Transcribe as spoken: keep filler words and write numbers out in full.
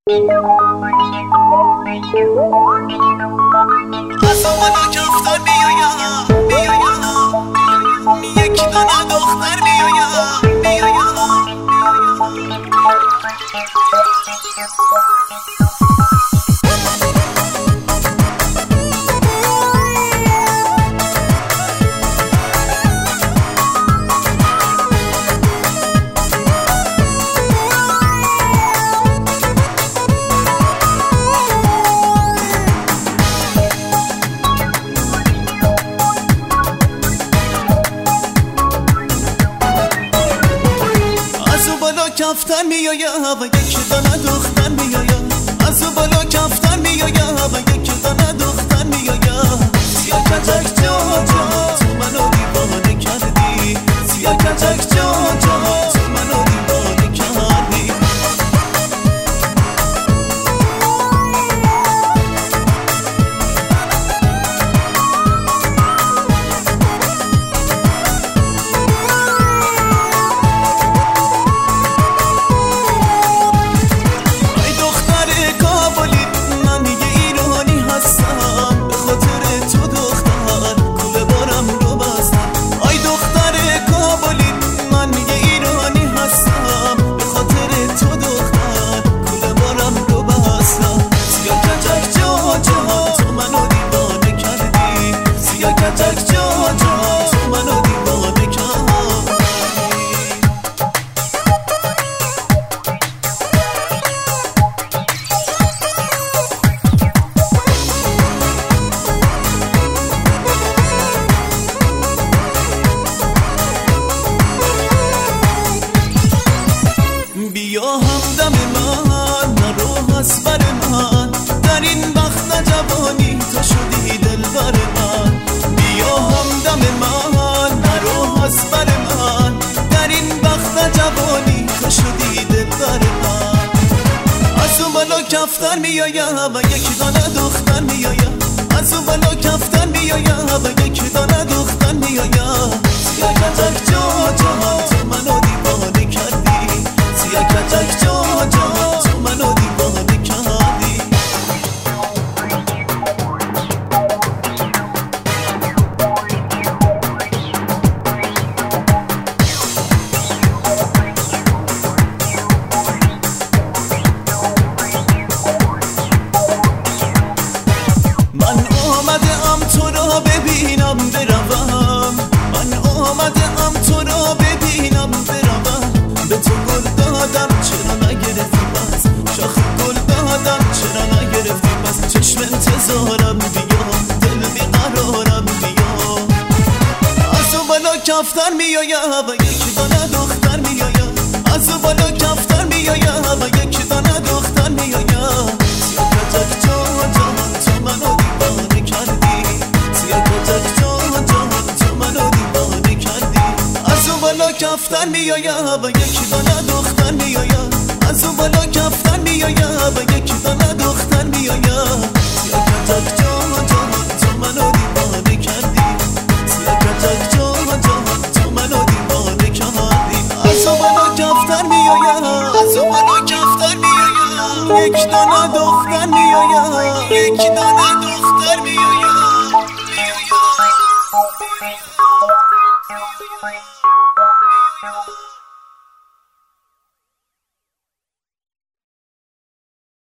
از بالا کفتر میایم میایم یک دانه دختر میایم میایم کفتر میایم و یک دانه دختر میایم از بالا کفتر میایم و یک دانه دختر میایم سیاه کتک جا جا تو منو دیوانه کردی سیاه کتک جا جا تو منو دیوانه کردی بیا همدم من نرو از بر من در این وقت جوانی تو شدی دلبر من بیا همدم من نرو از بر من در این وقت جوانی تو شدی دلبر من از اون بالا کفتر میایم و یک دانه دختر میایم از اون بالا کفتر میایم و یک دانه دختر میایم سیاه کتک جا جا تو منو دیوانه کردی سیاه کتک جا جا تو منو دیوانه کردی من آمدم تو را ببینم بروم من آمدم تو را ببینم بروم به تو گل دادم چرا نگرفتی بس شاخ گل دادم چرا نگرفتی بس چشم انتظارم بیا دل بیقرارم بیا از اون بالا کفتر میایم و یک دانه دختر میایم از اون بالا کفتر میایم و یک دانه دختر میایم سیاه کتک جا جا تو منو دیوانه کردی سیاه کتک جا جا تو منو دیوانه کردی از اون بالا کفتر میایم و یک دانه دختر میایم از اون بالا کفتر میایم و یک دانه دختر میایم سیاه کتک جا جا تو منو دیوانه کردی سیاه کتک جا جا تو منو دیوانه کردی از اون بالا کفتر میایم از اون بالا کفتر میایم یک دانه دختر میایم یک دانه دختر میایم